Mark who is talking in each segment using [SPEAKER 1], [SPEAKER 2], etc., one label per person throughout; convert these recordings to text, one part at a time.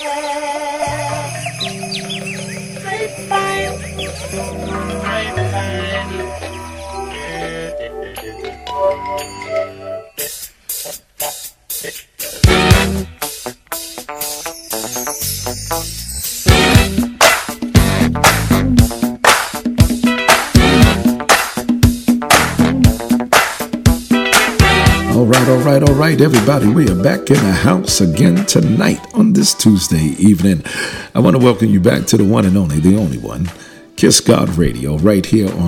[SPEAKER 1] All right, everybody. We are back in the house again tonight on this Tuesday evening. I want to welcome you back to the one and only, the only one, Kiss God Radio, right here on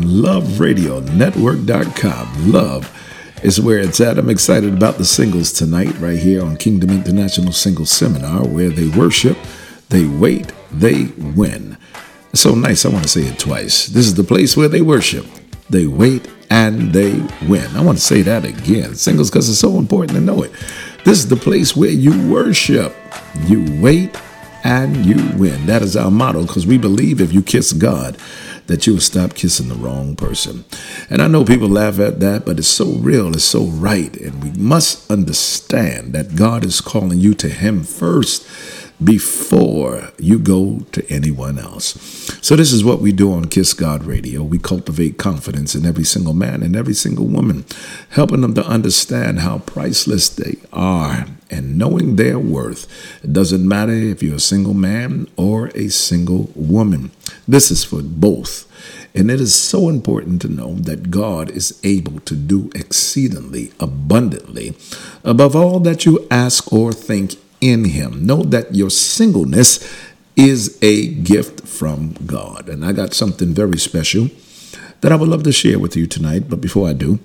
[SPEAKER 1] LoveRadioNetwork.com. Love is where it's at. I'm excited about the singles tonight, right here on Kingdom International Singles Seminar, where they worship, they wait, they win. It's so nice. I want to say it twice. This is the place where they worship, they wait, and they win. I want to say that again, singles, because it's so important to know it. This is the place where you worship, you wait, and you win. That is our motto, because we believe if you kiss God, that you'll stop kissing the wrong person. And I know people laugh at that, but it's so real, it's so right. And we must understand that God is calling you to Him first before you go to anyone else. So this is what we do on Kiss God Radio. We cultivate confidence in every single man and every single woman, helping them to understand how priceless they are and knowing their worth. It doesn't matter if you're a single man or a single woman. This is for both. And it is so important to know that God is able to do exceedingly abundantly above all that you ask or think in Him. Know that your singleness is a gift from God. And I got something very special that I would love to share with you tonight. But before I do,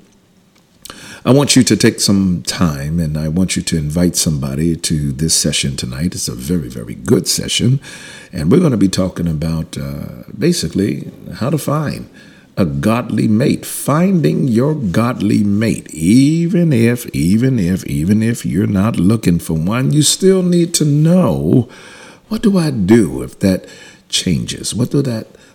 [SPEAKER 1] I want you to take some time and I want you to invite somebody to this session tonight. It's a very, very good session. And we're going to be talking about basically how to find a godly mate, finding your godly mate. Even if you're not looking for one, you still need to know, what do I do if that changes? What if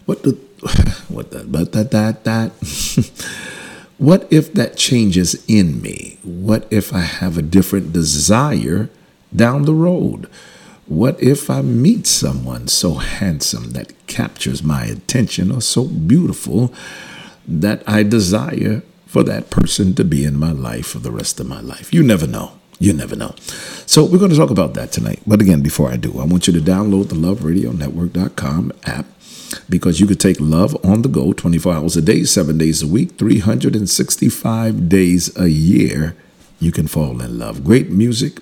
[SPEAKER 1] that changes in me? What if I have a different desire down the road? What if I meet someone so handsome that captures my attention, or so beautiful that I desire for that person to be in my life for the rest of my life? You never know. You never know. So we're going to talk about that tonight. But again, before I do, I want you to download the LoveRadioNetwork.com app, because you could take love on the go 24 hours a day, 7 days a week, 365 days a year. You can fall in love. Great music,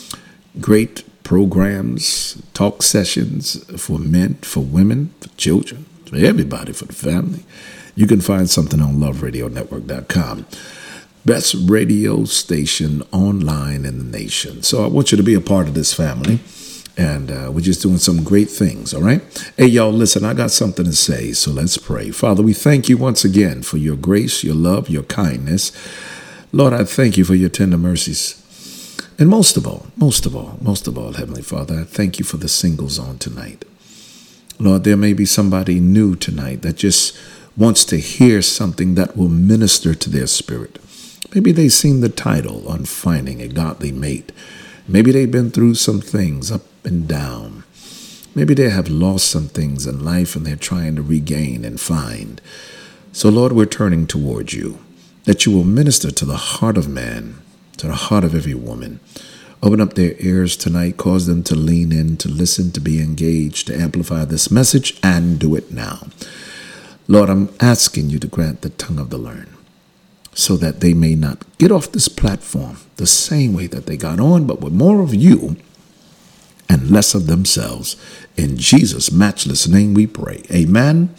[SPEAKER 1] great programs, talk sessions for men, for women, for children, for everybody, for the family. You can find something on LoveRadioNetwork.com. Best radio station online in the nation. So I want you to be a part of this family. And we're just doing some great things, all right? Hey, y'all, listen, I got something to say, so let's pray. Father, we thank you once again for your grace, your love, your kindness. Lord, I thank you for your tender mercies. And most of all, Heavenly Father, I thank you for the singles on tonight. Lord, there may be somebody new tonight that just wants to hear something that will minister to their spirit. Maybe they've seen the title on Finding a Godly Mate. Maybe they've been through some things up and down. Maybe they have lost some things in life and they're trying to regain and find. So, Lord, we're turning towards you, that you will minister to the heart of man, to the heart of every woman. Open up their ears tonight, cause them to lean in, to listen, to be engaged, to amplify this message, and do it now. Lord, I'm asking you to grant the tongue of the learned, so that they may not get off this platform the same way that they got on, but with more of you and less of themselves. In Jesus' matchless name we pray. Amen,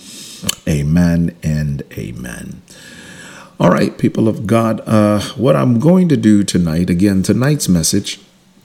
[SPEAKER 1] amen, and amen. All right, people of God, what I'm going to do tonight, again, tonight's message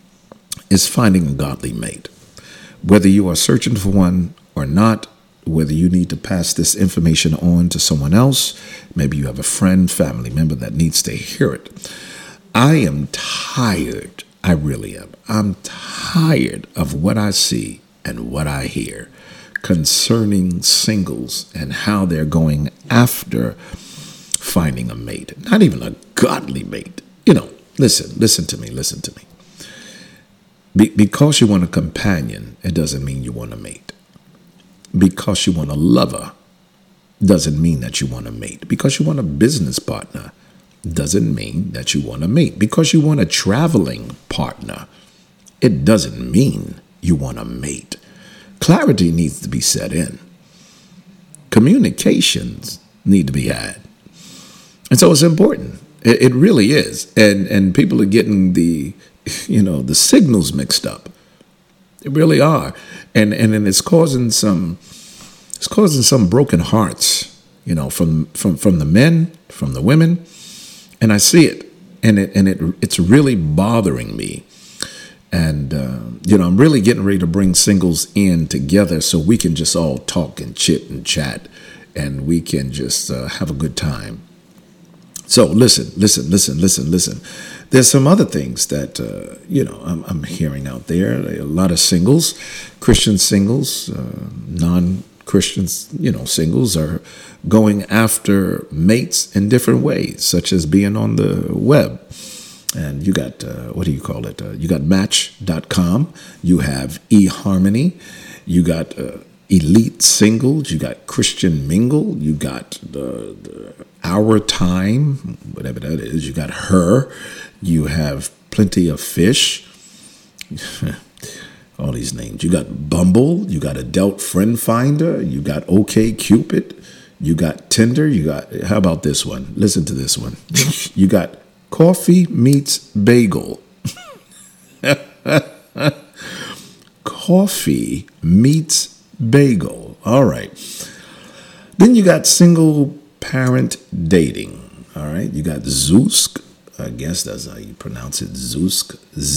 [SPEAKER 1] is finding a godly mate. Whether you are searching for one or not, whether you need to pass this information on to someone else, maybe you have a friend, family member that needs to hear it. I am tired. I really am. I'm tired of what I see and what I hear concerning singles and how they're going after finding a mate. Not even a godly mate. Listen to me. Because you want a companion, it doesn't mean you want a mate. Because you want a lover, doesn't mean that you want a mate. Because you want a business partner, doesn't mean that you want a mate. Because you want a traveling partner, it doesn't mean you want a mate. Clarity needs to be set in. Communications need to be had. And so it's important. It really is. And people are getting the signals mixed up. They really are. And then it's causing some broken hearts, from the men, from the women. And I see it. And it's really bothering me. And, I'm really getting ready to bring singles in together so we can just all talk and chit and chat and we can just have a good time. So listen. There's some other things that, I'm hearing out there. A lot of singles, Christian singles, non-Christians, singles are going after mates in different ways, such as being on the web. And you got, you got Match.com, you have eHarmony, you got Elite Singles, you got Christian Mingle, you got the Our Time, whatever that is, you got Her, you have Plenty of Fish, all these names. You got Bumble, you got Adult Friend Finder, you got OkCupid, you got Tinder, you got, how about this one? Listen to this one. You got Coffee Meets Bagel. Coffee Meets Bagel. All right. Then you got single parent dating. All right. You got Zoosk. I guess that's how you pronounce it. Zoosk.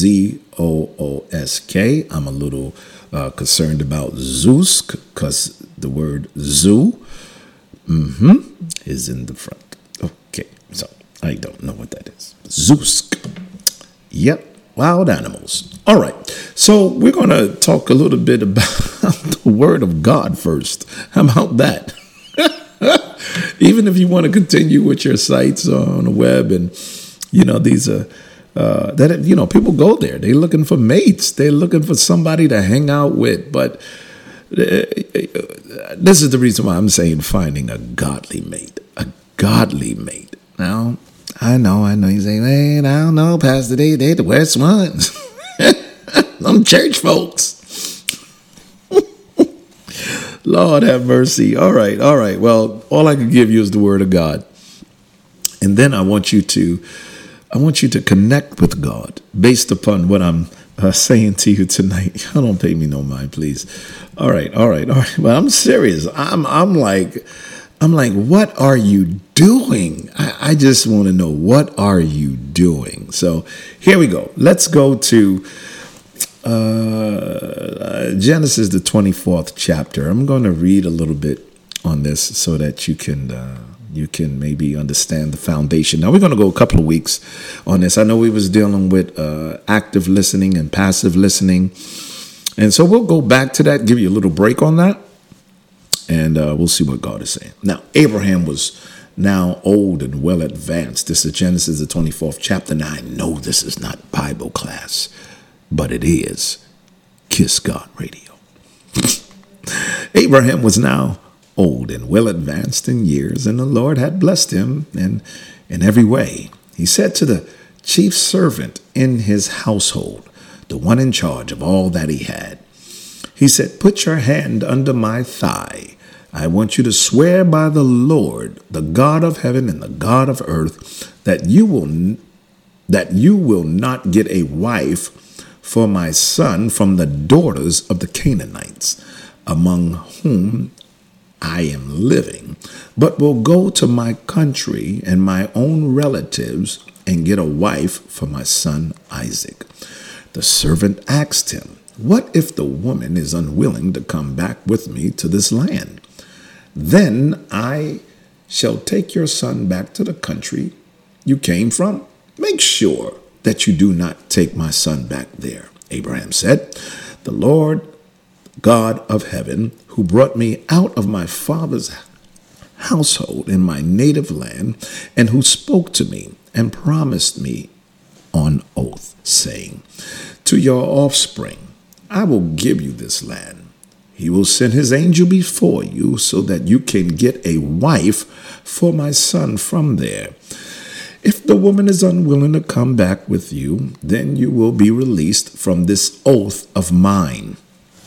[SPEAKER 1] Zoosk. I'm a little concerned about Zoosk because the word zoo is in the front. Okay. So I don't know what that is. Zoosk. Yep. Wild animals. All right. So we're going to talk a little bit about the word of God first. How about that? Even if you want to continue with your sites on the web and, these are, people go there. They're looking for mates. They're looking for somebody to hang out with. But this is the reason why I'm saying finding a godly mate. A godly mate. Now, I know. You say, man, I don't know, Pastor, they the worst ones. Them church folks. Lord have mercy. All right. Well, all I can give you is the word of God. And then I want you to connect with God based upon what I'm saying to you tonight. Don't pay me no mind, please. All right. Well, I'm serious. I'm like, what are you doing? I just want to know, what are you doing? So here we go. Let's go to Genesis, the 24th chapter. I'm going to read a little bit on this so that you can maybe understand the foundation. Now, we're going to go a couple of weeks on this. I know we was dealing with active listening and passive listening. And so we'll go back to that, give you a little break on that. And we'll see what God is saying. Now, Abraham was now old and well advanced. This is Genesis, the 24th chapter. Now, I know this is not Bible class, but it is Kiss God Radio. Abraham was now old and well advanced in years, and the Lord had blessed him in every way. He said to the chief servant in his household, the one in charge of all that he had, he said, "Put your hand under my thigh. I want you to swear by the Lord, the God of heaven and the God of earth, that you will not get a wife for my son from the daughters of the Canaanites, among whom I am living, but will go to my country and my own relatives and get a wife for my son Isaac." The servant asked him, "What if the woman is unwilling to come back with me to this land? Then I shall take your son back to the country you came from. Make sure that you do not take my son back there." Abraham said, "The Lord God of heaven, who brought me out of my father's household in my native land, and who spoke to me and promised me on oath, saying, to your offspring, I will give you this land. He will send his angel before you so that you can get a wife for my son from there. If the woman is unwilling to come back with you, then you will be released from this oath of mine.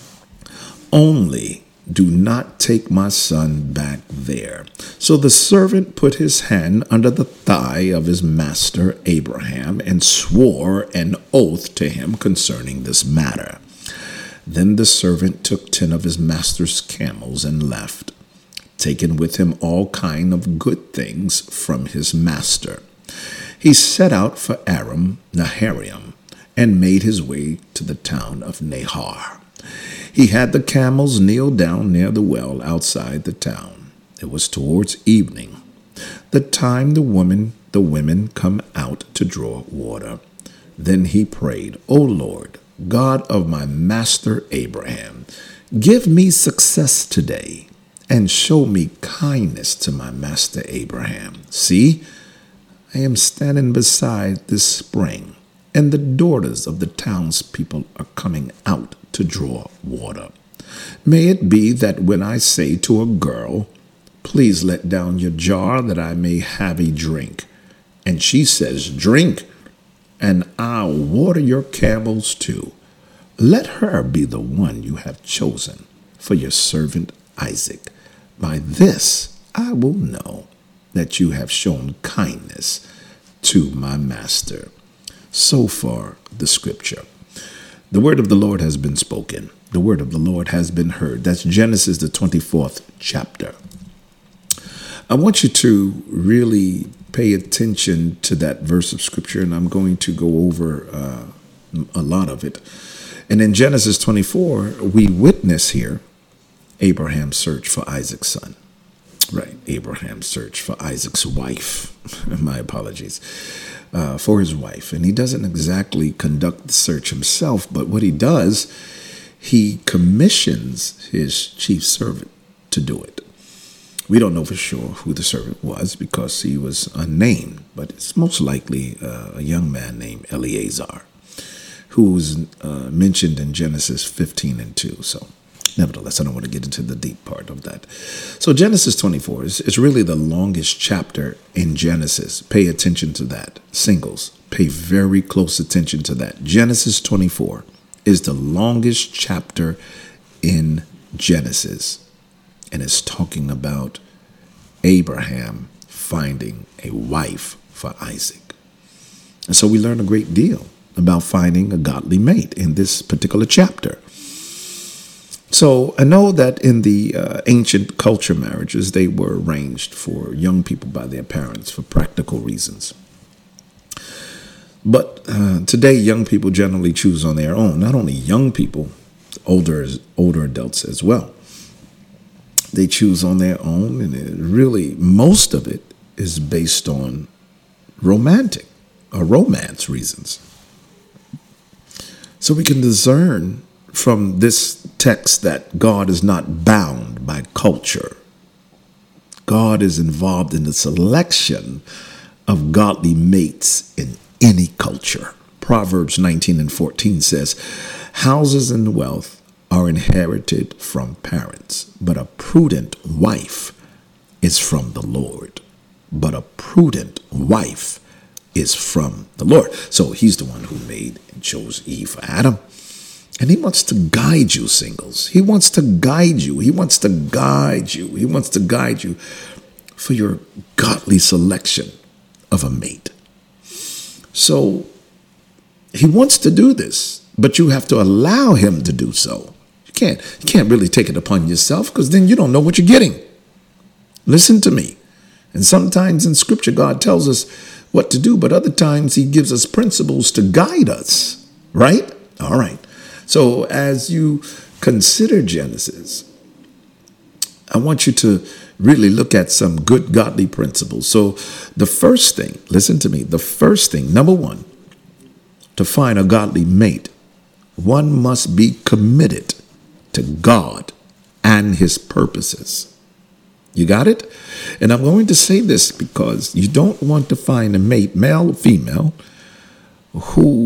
[SPEAKER 1] Only do not take my son back there. So the servant put his hand under the thigh of his master Abraham and swore an oath to him concerning this matter. Then the servant took 10 of his master's camels and left, taking with him all kind of good things from his master. He set out for Aram Naharaim and made his way to the town of Nahar. He had the camels kneel down near the well outside the town. It was towards evening, the time the women come out to draw water. Then he prayed, O Lord, God of my master Abraham, give me success today and show me kindness to my master Abraham. See, I am standing beside this spring, and the daughters of the townspeople are coming out to draw water. May it be that when I say to a girl, please let down your jar that I may have a drink, and she says, drink, and I'll water your camels too. Let her be the one you have chosen for your servant Isaac. By this I will know that you have shown kindness to my master. So far, the scripture. The word of the Lord has been spoken. The word of the Lord has been heard. That's Genesis, the 24th chapter. I want you to really pay attention to that verse of scripture, and I'm going to go over a lot of it. And in Genesis 24, we witness here Abraham's search for Isaac's son. Right, Abraham's search for Isaac's wife. My apologies. For his wife. And he doesn't exactly conduct the search himself, but what he does, he commissions his chief servant to do it. We don't know for sure who the servant was because he was unnamed, but it's most likely a young man named Eleazar, who's mentioned in Genesis 15:2. So nevertheless, I don't want to get into the deep part of that. So Genesis 24 is really the longest chapter in Genesis. Pay attention to that. Singles, pay very close attention to that. Genesis 24 is the longest chapter in Genesis. And it's talking about Abraham finding a wife for Isaac. And so we learn a great deal about finding a godly mate in this particular chapter. So I know that in the ancient culture, marriages, they were arranged for young people by their parents for practical reasons. But today, young people generally choose on their own. Not only young people, older adults as well. They choose on their own, and really most of it is based on romance reasons. So we can discern from this text that God is not bound by culture. God is involved in the selection of godly mates in any culture. Proverbs 19:14 says, houses and wealth are inherited from parents, but a prudent wife is from the Lord. But a prudent wife is from the Lord. So he's the one who made and chose Eve for Adam. And he wants to guide you, singles. He wants to guide you. He wants to guide you. He wants to guide you for your godly selection of a mate. So he wants to do this, but you have to allow him to do so. You can't really take it upon yourself because then you don't know what you're getting. Listen to me. And sometimes in scripture, God tells us what to do, but other times he gives us principles to guide us, right? All right. So as you consider Genesis, I want you to really look at some good godly principles. So the first thing, listen to me, the first thing, number one, to find a godly mate, one must be committed to God and his purposes. You got it? And I'm going to say this because you don't want to find a mate, male or female, who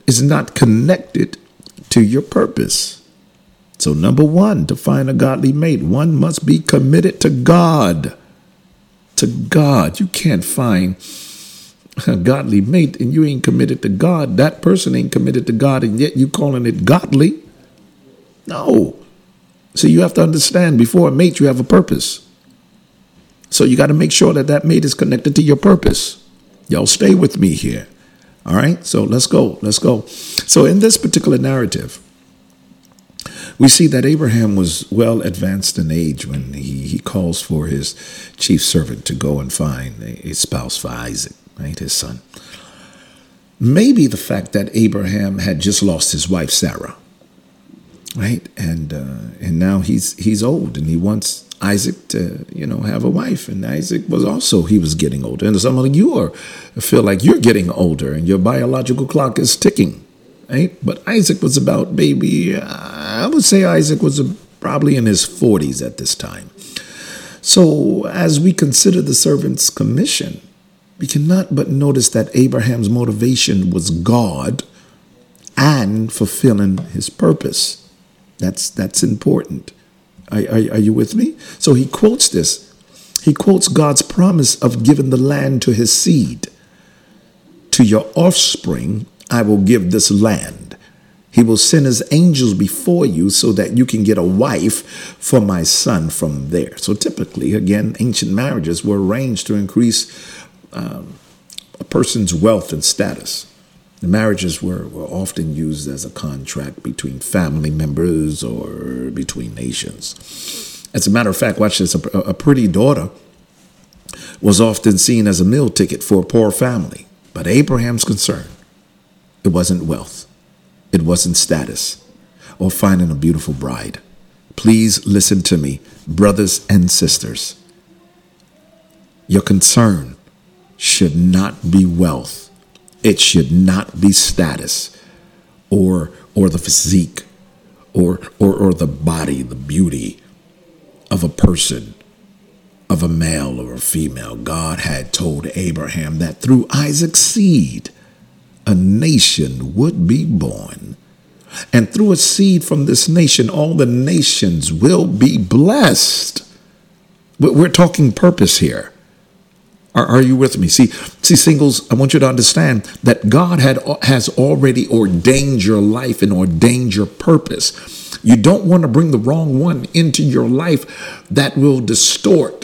[SPEAKER 1] is not connected to your purpose. So number one, to find a godly mate, one must be committed to God. To God. You can't find a godly mate and you ain't committed to God. That person ain't committed to God, and yet you calling it godly. No. So you have to understand, before a mate, you have a purpose. So you got to make sure that that mate is connected to your purpose. Y'all stay with me here. All right. So let's go. So in this particular narrative, we see that Abraham was well advanced in age when he calls for his chief servant to go and find a spouse for Isaac, right, his son. Maybe the fact that Abraham had just lost his wife, Sarah, right, and now he's old and he wants Isaac to, have a wife. And Isaac he was getting older. And some of you feel like you're getting older and your biological clock is ticking. Right? But Isaac was about I would say Isaac was probably in his 40s at this time. So as we consider the servant's commission, we cannot but notice that Abraham's motivation was God and fulfilling his purpose. That's important. Are you with me? So he quotes this. He quotes God's promise of giving the land to his seed. To your offspring, I will give this land. He will send his angels before you so that you can get a wife for my son from there. So typically, again, ancient marriages were arranged to increase a person's wealth and status. The marriages were often used as a contract between family members or between nations. As a matter of fact, watch this, a pretty daughter was often seen as a meal ticket for a poor family. But Abraham's concern, it wasn't wealth, it wasn't status, or finding a beautiful bride. Please listen to me, brothers and sisters. Your concern should not be wealth. It should not be status or the physique or the body, the beauty of a person, of a male or a female. God had told Abraham that through Isaac's seed, a nation would be born. And through a seed from this nation, all the nations will be blessed. We're talking purpose here. Are you with me? See, singles, I want you to understand that God has already ordained your life and ordained your purpose. You don't want to bring the wrong one into your life that will distort,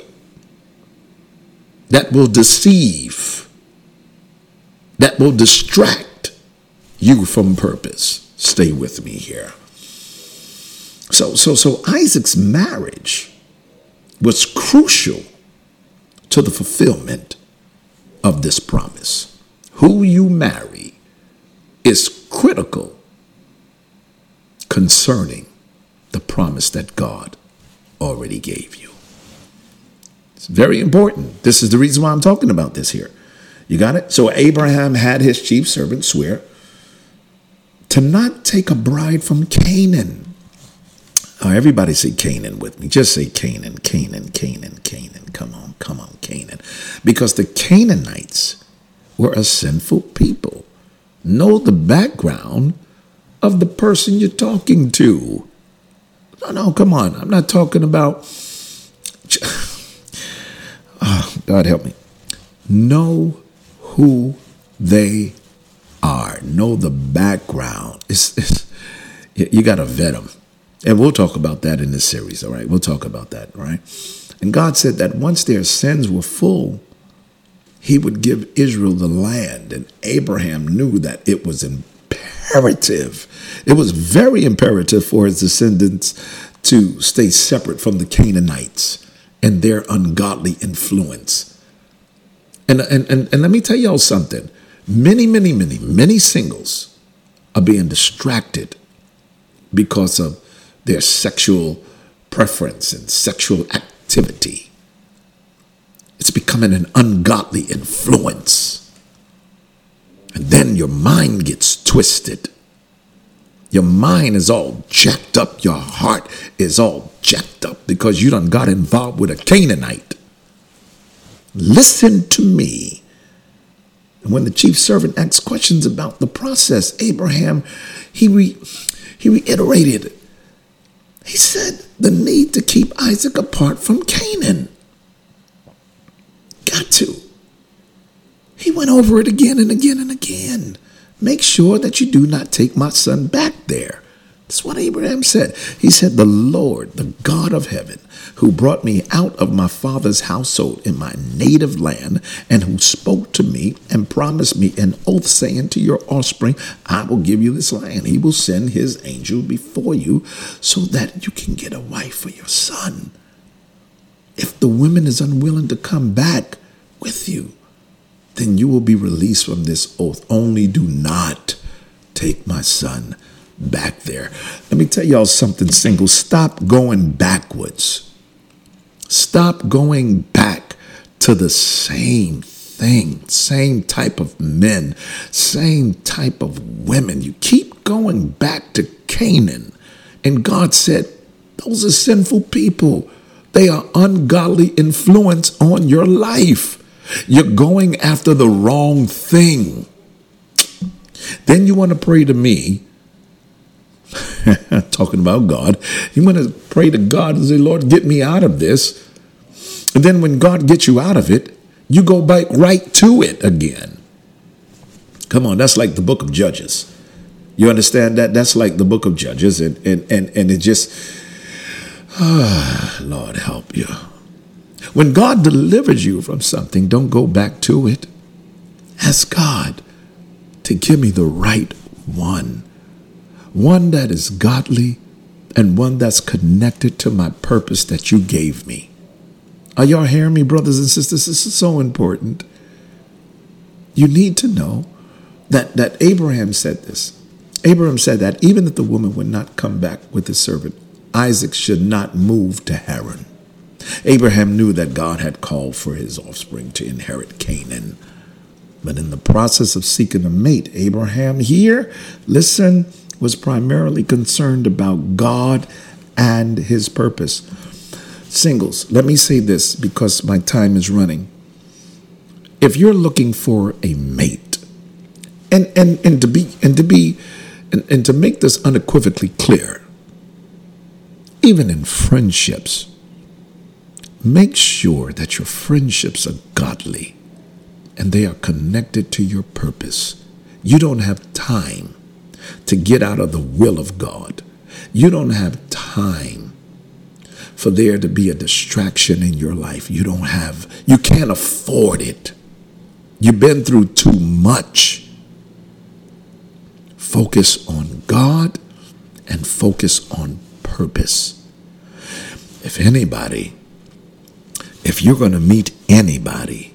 [SPEAKER 1] that will deceive, that will distract you from purpose. Stay with me here. So Isaac's marriage was crucial to the fulfillment of this promise. Who you marry is critical concerning the promise that God already gave you. It's very important. This is the reason why I'm talking about this here. You got it? So Abraham had his chief servant swear to not take a bride from Canaan. Oh, everybody say Canaan with me. Just say Canaan, Canaan, Canaan, Canaan. Come on, Canaan. Because the Canaanites were a sinful people. Know the background of the person you're talking to. No, come on. I'm not talking about... Oh, God help me. Know who they are. Know the background. You got to vet them. And we'll talk about that in this series, all right? We'll talk about that, all right? And God said that once their sins were full, he would give Israel the land. And Abraham knew that it was imperative. It was very imperative for his descendants to stay separate from the Canaanites and their ungodly influence. And let me tell y'all something. Many singles are being distracted because of their sexual preference and sexual activity. It's becoming an ungodly influence. And then your mind gets twisted. Your mind is all jacked up. Your heart is all jacked up because you done got involved with a Canaanite. Listen to me. And when the chief servant asked questions about the process, Abraham, he reiterated. He said the need to keep Isaac apart from Canaan. Got to. He went over it again and again and again. Make sure that you do not take my son back there. That's what Abraham said. He said, the Lord, the God of heaven, who brought me out of my father's household in my native land, and who spoke to me and promised me an oath, saying to your offspring, I will give you this land. He will send his angel before you so that you can get a wife for your son. If the woman is unwilling to come back with you, then you will be released from this oath. Only do not take my son back there. Let me tell y'all something, singles. Stop going backwards. Stop going back to the same thing, same type of men, same type of women. You keep going back to Canaan. And God said, those are sinful people. They are ungodly influence on your life. You're going after the wrong thing. Then you want to pray to me, talking about God. You want to pray to God and say, Lord, get me out of this. And then when God gets you out of it, you go back right to it again. Come on, that's like the book of Judges. You understand that? That's like the book of Judges. And it just, Lord, help you. When God delivers you from something, don't go back to it. Ask God to give me the right one. One that is godly and one that's connected to my purpose that you gave me. Are y'all hearing me, brothers and sisters? This is so important. You need to know that Abraham said this. Abraham said that even if the woman would not come back with his servant, Isaac should not move to Haran. Abraham knew that God had called for his offspring to inherit Canaan. But in the process of seeking a mate, Abraham here, listen, was primarily concerned about God and his purpose. Singles, let me say this because my time is running. If you're looking for a mate, and to make this unequivocally clear, even in friendships, make sure that your friendships are godly and they are connected to your purpose. You don't have time to get out of the will of God. You don't have time for there to be a distraction in your life. You can't afford it. You've been through too much. Focus on God and focus on purpose. If you're going to meet anybody,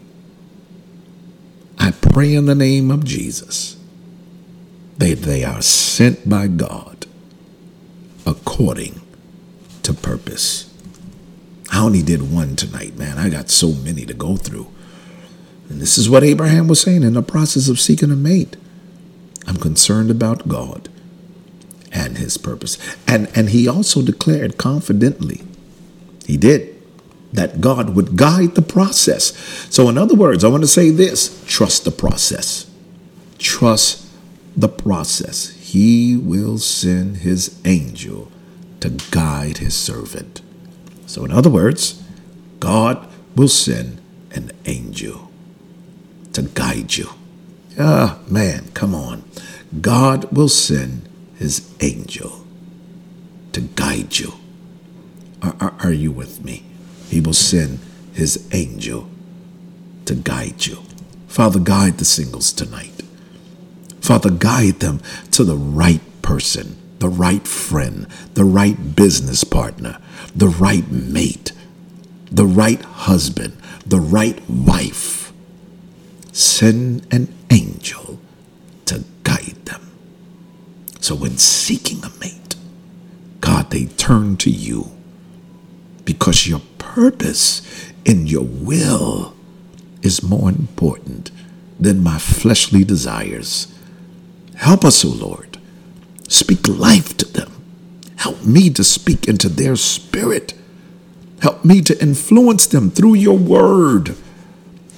[SPEAKER 1] I pray in the name of Jesus that they are sent by God according to purpose. I only did one tonight, man. I got so many to go through. And this is what Abraham was saying in the process of seeking a mate. I'm concerned about God and his purpose. And he also declared confidently, he did, that God would guide the process. So in other words, I want to say this, trust the process. Trust the process. He will send his angel to guide his servant. So in other words, God will send an angel to guide you. Man, come on. God will send his angel to guide you. Are you with me? He will send his angel to guide you. Father, guide the singles tonight. Father, guide them to the right person, the right friend, the right business partner, the right mate, the right husband, the right wife. Send an angel to guide them. So when seeking a mate, God, they turn to you because your purpose in your will is more important than my fleshly desires. Help us, O Lord. Speak life to them. Help me to speak into their spirit. Help me to influence them through your word.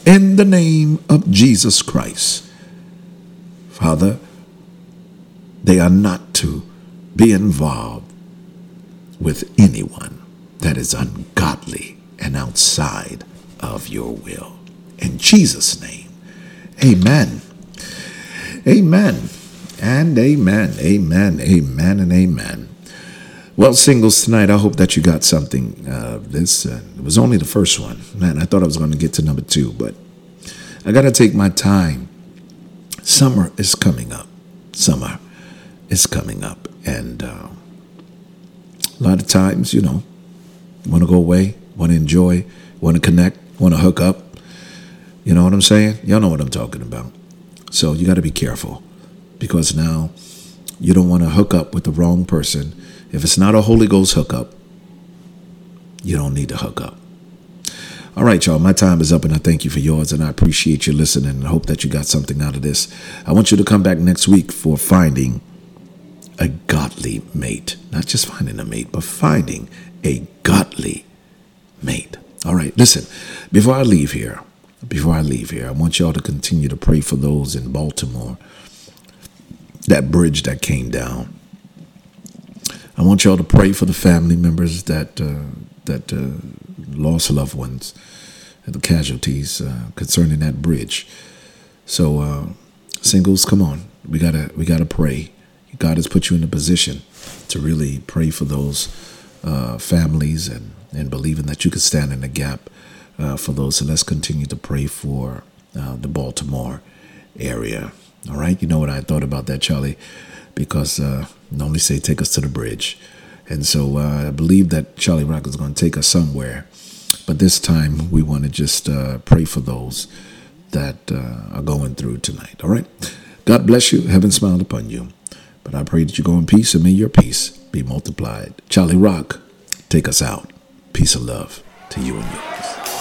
[SPEAKER 1] in the name of Jesus Christ. Father, they are not to be involved with anyone that is ungodly and outside of your will. In Jesus' name, amen. Amen and amen. Amen, amen, and amen. Well, singles, tonight, I hope that you got something. This it was only the first one. Man, I thought I was going to get to number 2, but I got to take my time. Summer is coming up. Summer is coming up. And a lot of times, want to go away, want to enjoy, want to connect, want to hook up. You know what I'm saying? Y'all know what I'm talking about. So you got to be careful, because now you don't want to hook up with the wrong person. If it's not a Holy Ghost hookup, you don't need to hook up. All right, y'all, my time is up, and I thank you for yours, and I appreciate you listening, and I hope that you got something out of this. I want you to come back next week for finding a godly mate. Not just finding a mate, but finding a godly mate. All right, listen, before I leave here, I want y'all to continue to pray for those in Baltimore, that bridge that came down. I want y'all to pray for the family members that lost loved ones, and the casualties concerning that bridge. So, singles, come on, we gotta pray. God has put you in a position to really pray for those families and believing that you could stand in the gap for those. So let's continue to pray for the Baltimore area. All right. You know what I thought about that, Charlie? Because normally say take us to the bridge. And so I believe that Charlie Rock is going to take us somewhere. But this time we want to just pray for those that are going through tonight. All right. God bless you. Heaven smiled upon you. But I pray that you go in peace, and may your peace be multiplied. Charlie Rock, take us out. Peace and love to you and yours.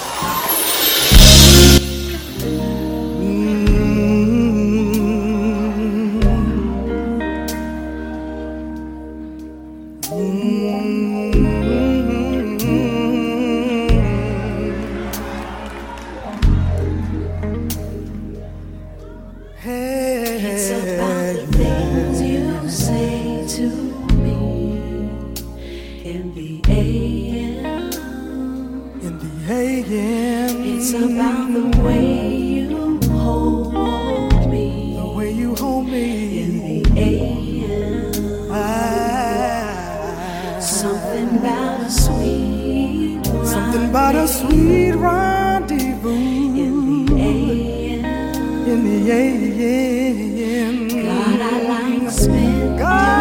[SPEAKER 2] It's about the things you say to me in the AM.
[SPEAKER 3] In the AM.
[SPEAKER 2] It's about the way you hold me.
[SPEAKER 3] The way you hold me.
[SPEAKER 2] In the AM. Something about a sweet rendezvous.
[SPEAKER 3] Something about a sweet rendezvous.
[SPEAKER 2] In the AM.
[SPEAKER 3] In the AM.
[SPEAKER 2] God, I like spending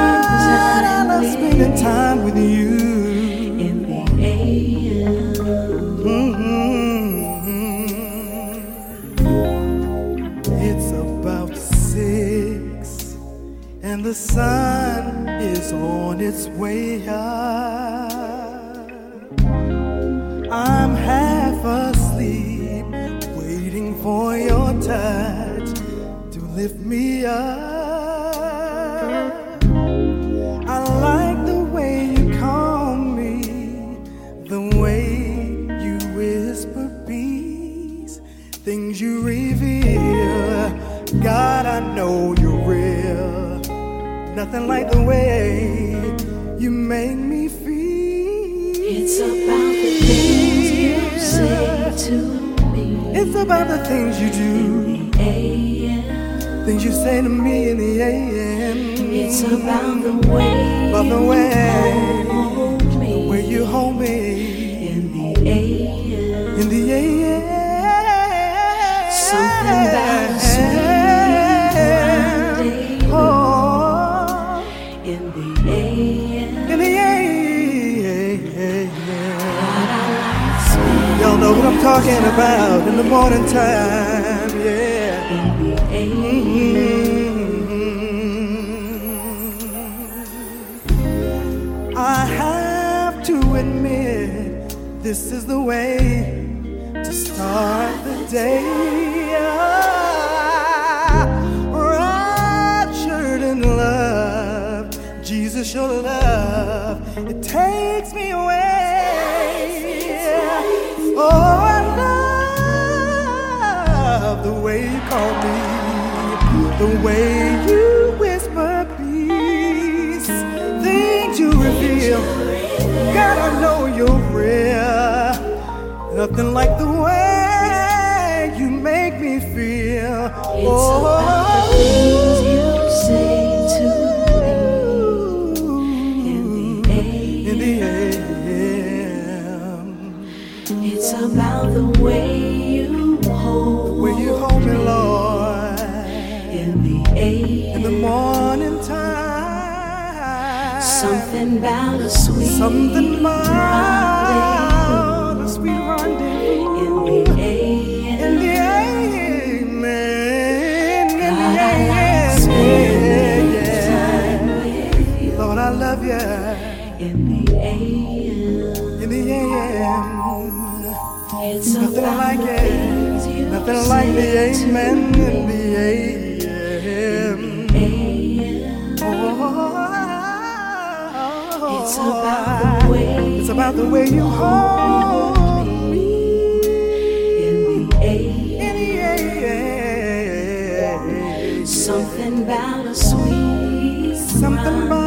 [SPEAKER 3] time with you.
[SPEAKER 2] In the AM.
[SPEAKER 3] It's about 6, and the sun is on its way up. I'm half asleep, waiting for your touch to lift me up. I like the way you call me, the way you whisper peace, things you reveal. God, I know you're real. Nothing like the way you make me feel.
[SPEAKER 2] It's about the things you say to me.
[SPEAKER 3] It's about the things you do.
[SPEAKER 2] In the AM.
[SPEAKER 3] Things you say to me in the AM.
[SPEAKER 2] It's about the way
[SPEAKER 3] you
[SPEAKER 2] hold me.
[SPEAKER 3] the way you hold me.
[SPEAKER 2] In the AM.
[SPEAKER 3] In the AM.
[SPEAKER 2] Something about a sweet rendezvous.
[SPEAKER 3] Oh.
[SPEAKER 2] In the AM.
[SPEAKER 3] In the AM.
[SPEAKER 2] God, I like spending
[SPEAKER 3] Y'all know what I'm talking about in the morning time, yeah.
[SPEAKER 2] in the AM.
[SPEAKER 3] I have to admit, this is the way to start the day. Raptured in love, Jesus, your love, it takes me away. Oh, I love the way you call me, the way you whisper peace, things you reveal. God, I know you're real. Nothing like the way you make me feel.
[SPEAKER 2] It's about the things you say to me in the AM. It's about the way you hold
[SPEAKER 3] me, Lord,
[SPEAKER 2] in the AM.
[SPEAKER 3] in the morning time.
[SPEAKER 2] Something about a sweet
[SPEAKER 3] rendezvous
[SPEAKER 2] in the AM.
[SPEAKER 3] in the amen. In the
[SPEAKER 2] Time with you
[SPEAKER 3] Lord, I love you.
[SPEAKER 2] in the AM.
[SPEAKER 3] In the AM.
[SPEAKER 2] It's
[SPEAKER 3] Nothing
[SPEAKER 2] about
[SPEAKER 3] like
[SPEAKER 2] the
[SPEAKER 3] it.
[SPEAKER 2] things you
[SPEAKER 3] Nothing like the
[SPEAKER 2] say to
[SPEAKER 3] amen
[SPEAKER 2] me
[SPEAKER 3] in the AM.
[SPEAKER 2] AM.
[SPEAKER 3] Oh,
[SPEAKER 2] It's about the way
[SPEAKER 3] you hold me
[SPEAKER 2] in the
[SPEAKER 3] in the
[SPEAKER 2] AM.
[SPEAKER 3] AM.
[SPEAKER 2] Something about a sweet
[SPEAKER 3] Something about